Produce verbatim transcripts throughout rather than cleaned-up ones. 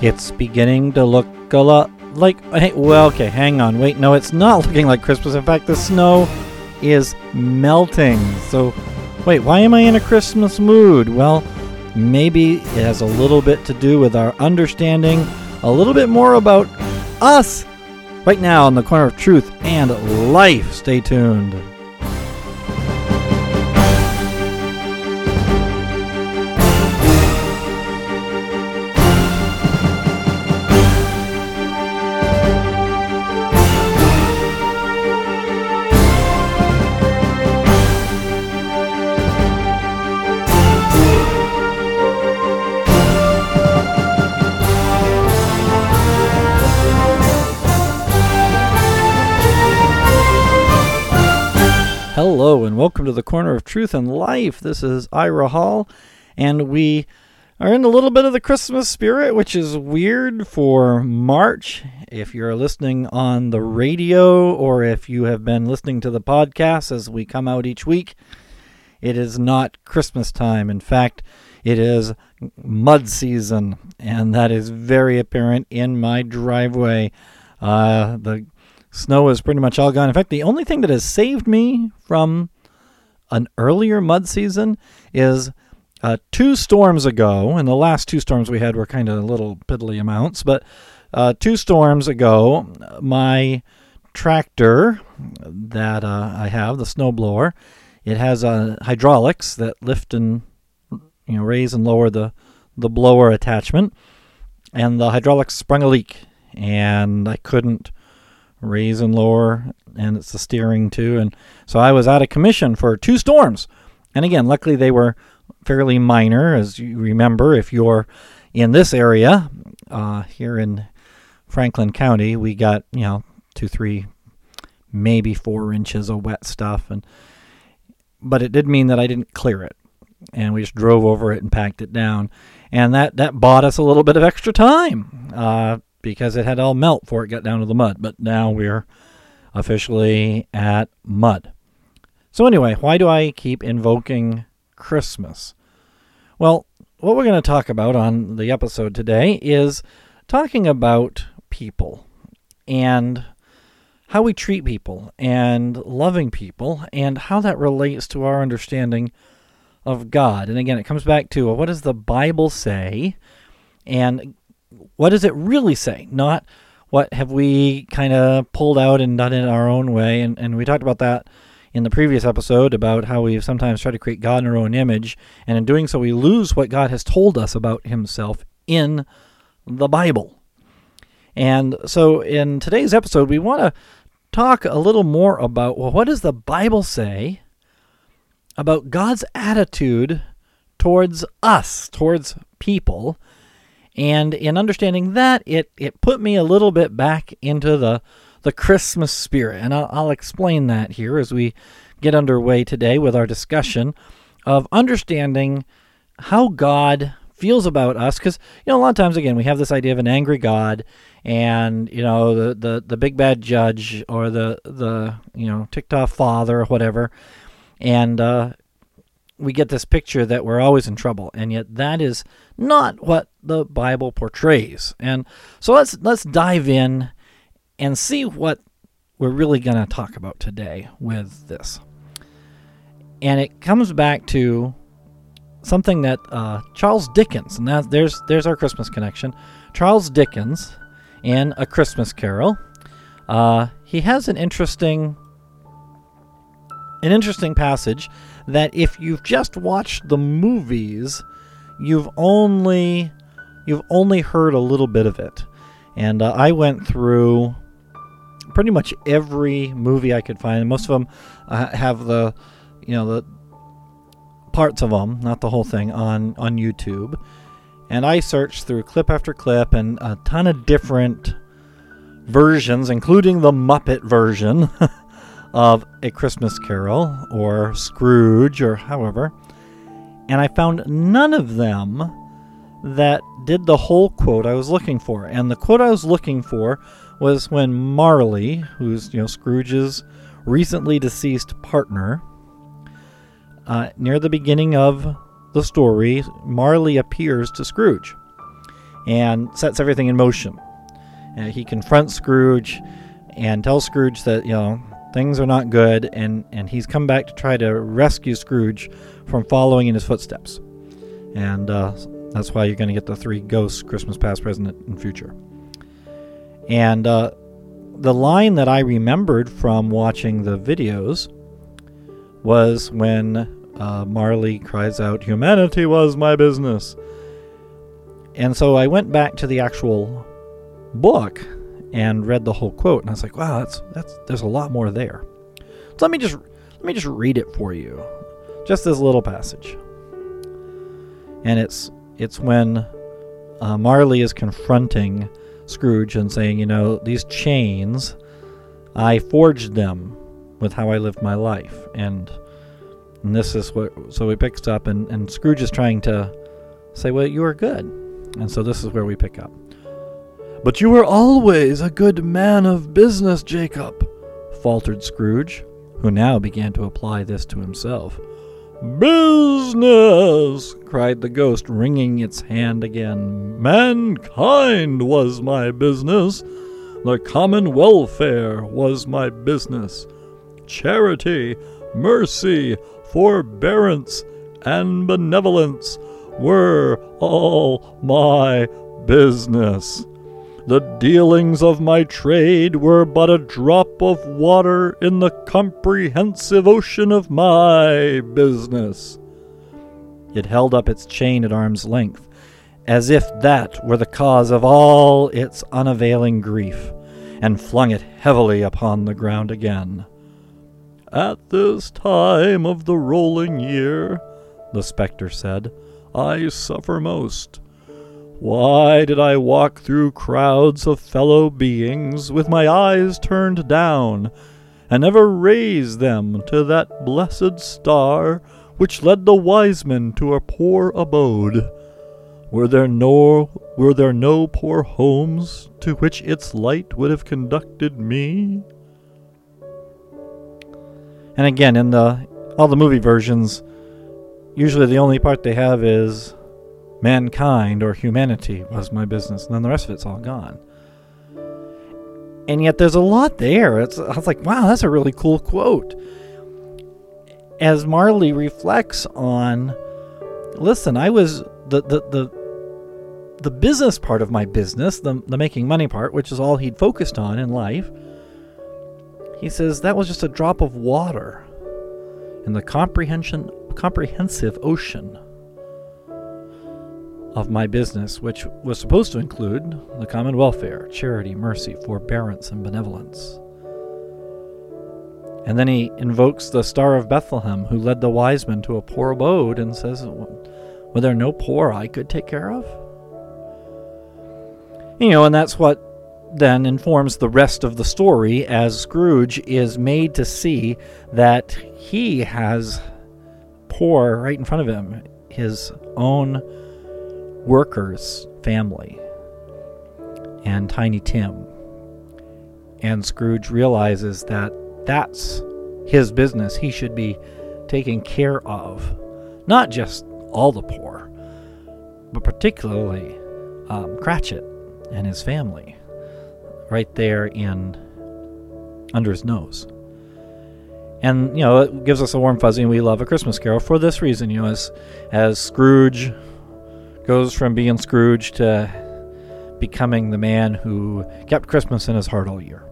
It's beginning to look a lot like... Hey, well, okay, hang on. Wait, no, it's not looking like Christmas. In fact, the snow is melting. So, wait, why am I in a Christmas mood? Well, maybe it has a little bit to do with our understanding a little bit more about us right now on the Corner of Truth and Life. Stay tuned. Hello and welcome to the Corner of Truth and Life. This is Ira Hall, and we are in a little bit of the Christmas spirit, which is weird for March. If you're listening on the radio or if you have been listening to the podcast as we come out each week, it is not Christmas time. In fact, it is mud season, and that is very apparent in my driveway. Uh, the Snow is pretty much all gone. In fact, the only thing that has saved me from an earlier mud season is uh, two storms ago, and the last two storms we had were kind of little piddly amounts, but uh, two storms ago, my tractor that uh, I have, the snowblower, it has uh, hydraulics that lift and you know raise and lower the, the blower attachment, and the hydraulics sprung a leak, and I couldn't raise and lower, and it's the steering too, and so I was out of commission for two storms. And again, luckily they were fairly minor, as you remember. If you're in this area, uh, here in Franklin County, we got you know two, three, maybe four inches of wet stuff, and but it did mean that I didn't clear it, and we just drove over it and packed it down, and that that bought us a little bit of extra time. Uh, because it had all melt before it got down to the mud. But now we're officially at mud. So anyway, why do I keep invoking Christmas? Well, what we're going to talk about on the episode today is talking about people and how we treat people and loving people and how that relates to our understanding of God. And again, it comes back to, well, what does the Bible say? And what does it really say? Not what have we kind of pulled out and done it our own way. And, and we talked about that in the previous episode about how we sometimes try to create God in our own image. And in doing so, we lose what God has told us about himself in the Bible. And so in today's episode, we want to talk a little more about, well, what does the Bible say about God's attitude towards us, towards people? And in understanding that, it, it put me a little bit back into the the Christmas spirit. And I'll, I'll explain that here as we get underway today with our discussion of understanding how God feels about us. Because, you know, a lot of times, again, we have this idea of an angry God and, you know, the, the, the big bad judge or the, the you know, ticked-off father or whatever. And uh, we get this picture that we're always in trouble. And yet that is not what the Bible portrays. And so let's let's dive in and see what we're really going to talk about today with this. And it comes back to something that uh, Charles Dickens, and that, there's there's our Christmas connection. Charles Dickens, in A Christmas Carol, uh, he has an interesting an interesting passage that if you've just watched the movies, you've only you've only heard a little bit of it. And uh, I went through pretty much every movie I could find. Most of them uh, have the, you know, the parts of them, not the whole thing, on, on YouTube. And I searched through clip after clip and a ton of different versions, including the Muppet version of A Christmas Carol or Scrooge or however. And I found none of them that did the whole quote I was looking for. And the quote I was looking for was when Marley, who's, you know, Scrooge's recently deceased partner, uh, near the beginning of the story, Marley appears to Scrooge. and sets everything in motion. And he confronts Scrooge and tells Scrooge that, you know, things are not good, and, and he's come back to try to rescue Scrooge from following in his footsteps. And uh, that's why you're going to get the three ghosts, Christmas past, present, and future. And uh, the line that I remembered from watching the videos was when uh, Marley cries out, "Humanity was my business." And so I went back to the actual book and read the whole quote, and I was like, wow, that's that's there's a lot more there. So let me just let me just read it for you. Just this little passage. And it's it's when uh, Marley is confronting Scrooge and saying, you know, these chains, I forged them with how I lived my life. And, and this is what, so he picks up, and, and Scrooge is trying to say, well, you are good. And so this is where we pick up. "But you were always a good man of business, Jacob," faltered Scrooge, who now began to apply this to himself. "Business!" cried the ghost, wringing its hand again. "Mankind was my business. The common welfare was my business. Charity, mercy, forbearance, and benevolence were all my business. The dealings of my trade were but a drop of water in the comprehensive ocean of my business." It held up its chain at arm's length, as if that were the cause of all its unavailing grief, and flung it heavily upon the ground again. "At this time of the rolling year," the spectre said, "I suffer most. Why did I walk through crowds of fellow beings with my eyes turned down, and never raise them to that blessed star which led the wise men to a poor abode? Were there no were there no poor homes to which its light would have conducted me?" And again, in the all the movie versions, usually the only part they have is mankind or humanity was my business, and then the rest of it's all gone. And yet there's a lot there. It's, I was like, wow, that's a really cool quote. As Marley reflects on, listen, I was the the the, the business part of my business, the, the making money part, which is all he'd focused on in life. He says that was just a drop of water in the comprehension comprehensive ocean of my business, which was supposed to include the common welfare, charity, mercy, forbearance, and benevolence. And then he invokes the Star of Bethlehem, who led the wise men to a poor abode, and says, were there no poor I could take care of? You know, and that's what then informs the rest of the story, as Scrooge is made to see that he has poor right in front of him, his own workers' family, and Tiny Tim. And Scrooge realizes that that's his business. He should be taking care of not just all the poor, but particularly um, Cratchit and his family right there in under his nose. And, you know, it gives us a warm fuzzy, and we love A Christmas Carol for this reason. You know, as, as Scrooge goes from being Scrooge to becoming the man who kept Christmas in his heart all year.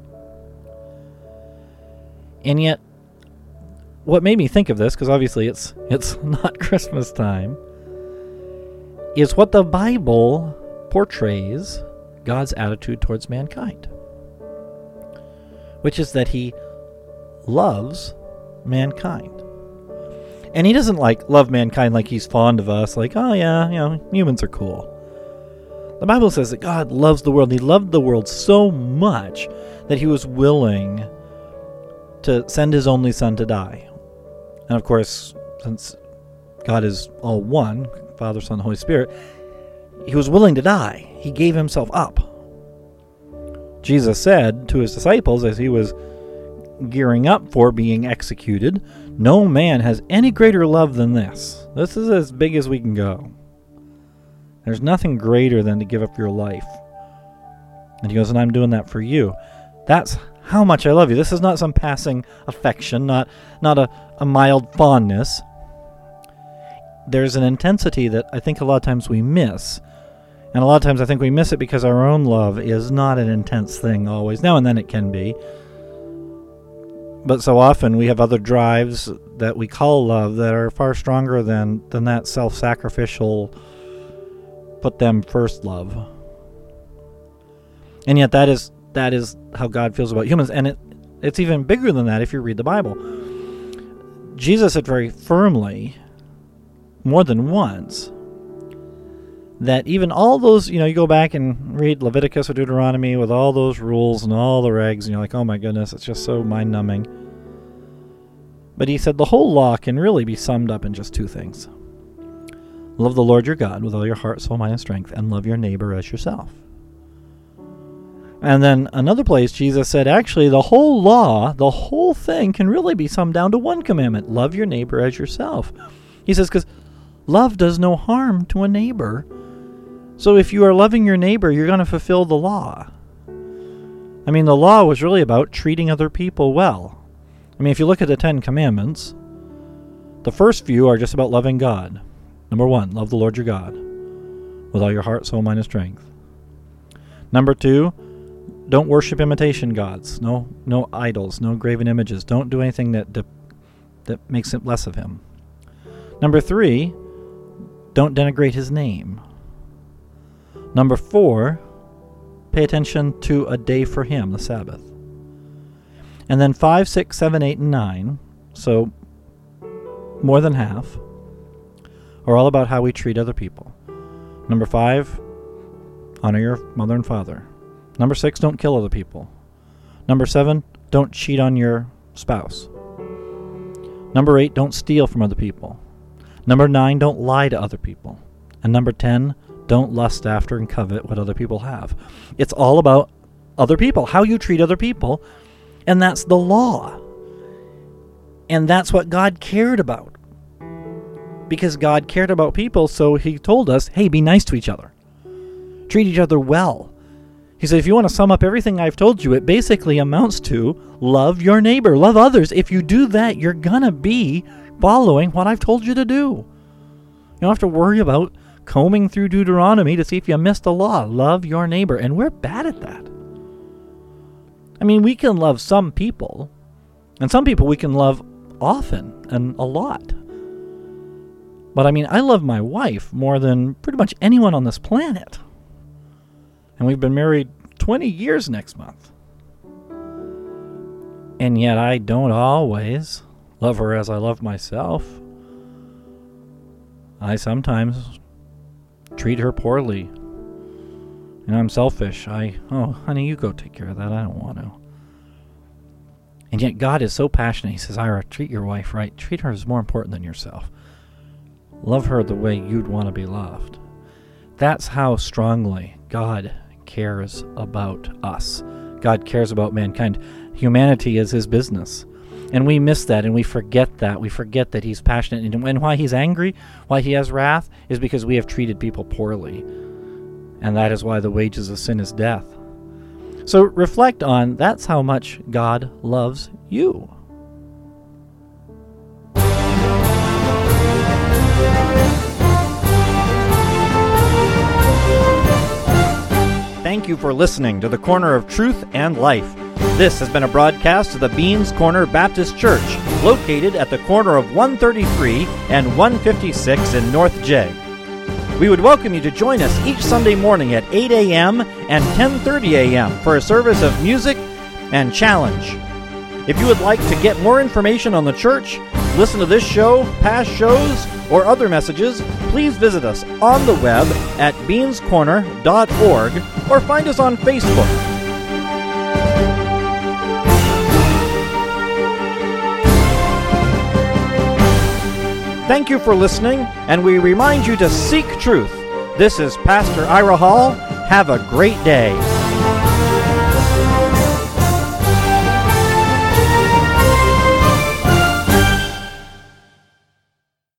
And yet, what made me think of this, because obviously it's it's not Christmas time, is what the Bible portrays God's attitude towards mankind, which is that he loves mankind. And he doesn't like love mankind like he's fond of us, like, oh yeah, you know, humans are cool. The Bible says that God loves the world. He loved the world so much that he was willing to send his only son to die. And of course, since God is all one, Father, Son, Holy Spirit, he was willing to die. He gave himself up. Jesus said to his disciples as he was gearing up for being executed, "No man has any greater love than this." This is as big as we can go. There's nothing greater than to give up your life. And he goes, and I'm doing that for you. That's how much I love you. This is not some passing affection, not, not a, a mild fondness. There's an intensity that I think a lot of times we miss. And a lot of times I think we miss it because our own love is not an intense thing always. Now and then it can be. But so often we have other drives that we call love that are far stronger than, than that self-sacrificial, put them first love. And yet that is that is how God feels about humans. And it it's even bigger than that if you read the Bible. Jesus said very firmly, more than once, that even all those, you know, you go back and read Leviticus or Deuteronomy with all those rules and all the regs, and you're like, oh my goodness, it's just so mind-numbing. But he said the whole law can really be summed up in just two things. Love the Lord your God with all your heart, soul, mind, and strength, and love your neighbor as yourself. And then another place, Jesus said, actually, the whole law, the whole thing can really be summed down to one commandment. Love your neighbor as yourself. He says, because love does no harm to a neighbor. So if you are loving your neighbor, you're going to fulfill the law. I mean, the law was really about treating other people well. I mean, if you look at the Ten Commandments, the first few are just about loving God. Number one, love the Lord your God with all your heart, soul, mind, and strength. Number two, don't worship imitation gods. No, no idols, no graven images. Don't do anything that de- that makes it less of him. Number three, don't denigrate his name. Number four, pay attention to a day for him, the Sabbath. And then five, six, seven, eight, and nine, so more than half, are all about how we treat other people. Number five, honor your mother and father. Number six, don't kill other people. Number seven, don't cheat on your spouse. Number eight, don't steal from other people. Number nine, don't lie to other people. And number ten, don't lust after and covet what other people have. It's all about other people, how you treat other people, and that's the law. And that's what God cared about. Because God cared about people, so he told us, hey, be nice to each other. Treat each other well. He said, if you want to sum up everything I've told you, it basically amounts to love your neighbor, love others. If you do that, you're going to be following what I've told you to do. You don't have to worry about combing through Deuteronomy to see if you missed a law. Love your neighbor. And we're bad at that. I mean, we can love some people, and some people we can love often and a lot. But I mean, I love my wife more than pretty much anyone on this planet. And we've been married twenty years next month. And yet I don't always love her as I love myself. I sometimes treat her poorly. You know, I'm selfish. I, oh, honey, you go take care of that. I don't want to. And yet God is so passionate. He says, Ira, treat your wife right. Treat her as more important than yourself. Love her the way you'd want to be loved. That's how strongly God cares about us. God cares about mankind. Humanity is his business. And we miss that, and we forget that. We forget that he's passionate. And why he's angry, why he has wrath, is because we have treated people poorly. And that is why the wages of sin is death. So reflect on, that's how much God loves you. Thank you for listening to the Corner of Truth and Life. This has been a broadcast of the Beans Corner Baptist Church, located at the corner of one thirty-three and one fifty-six in North J. We would welcome you to join us each Sunday morning at eight a.m. and ten thirty a.m. for a service of music and challenge. If you would like to get more information on the church, listen to this show, past shows, or other messages, please visit us on the web at beans corner dot org or find us on Facebook. Thank you for listening, and we remind you to seek truth. This is Pastor Ira Hall. Have a great day.